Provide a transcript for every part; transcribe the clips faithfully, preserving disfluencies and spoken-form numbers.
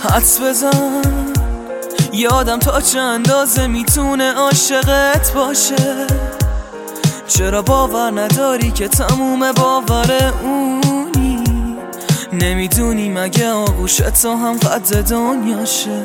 حدس بزن یادم تا چه اندازه میتونه عاشقت باشه. چرا باور نداری که تموم باور اونی؟ نمیدونی مگه آغوش تو هم قد دنیاشه؟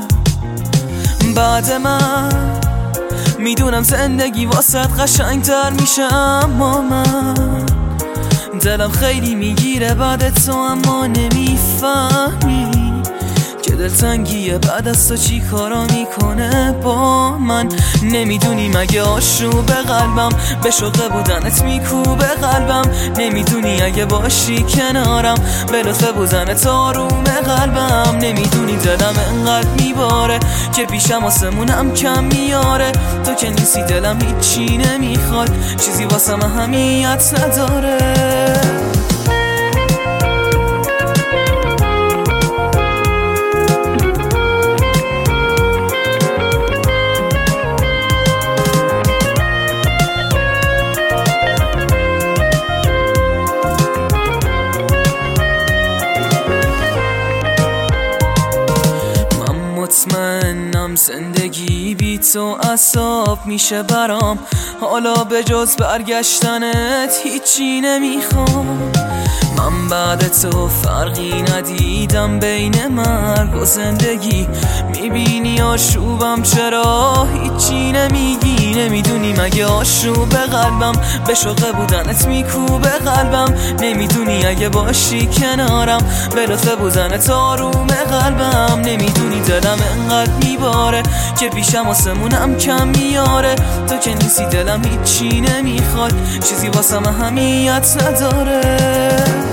بعد من میدونم زندگی واسه قشنگتر میشه، اما من دلم خیلی میگیره بعد تو، اما نمیفهمی که دلتنگیه بعد از تو چی کارا میکنه با من. نمیدونی مگه آشوب قلبم به شوق بودنت میکوبه قلبم. نمیدونی اگه باشی کنارم به لطف بودنت آروم قلبم. نمیدونی دلم انقدر میباره که پیشم آسمونم کم میاره. تو که نیستی دلم هیچی نمیخواد، چیزی واسم اهمیت نداره. مطمئنم زندگی بی تو عذاب میشه برام. حالا به جز برگشتنت هیچی نمیخوام. من بعد تو فرقی ندیدم بین مرگ و زندگی. میبینی آشوبم چرا هیچی نمیگی؟ نمیدونی مگه آشوب قلبم به شوق بودنت میکوبه قلبم. نمیدونی اگه باشی کنارم به لطف بودنت آروم قلبم. نمیدونی دلم انقدر میباره که پیشم آسمونم کم میاره. تو که نیستی دلم هیچی نمیخواد، چیزی واسم اهمیت نداره.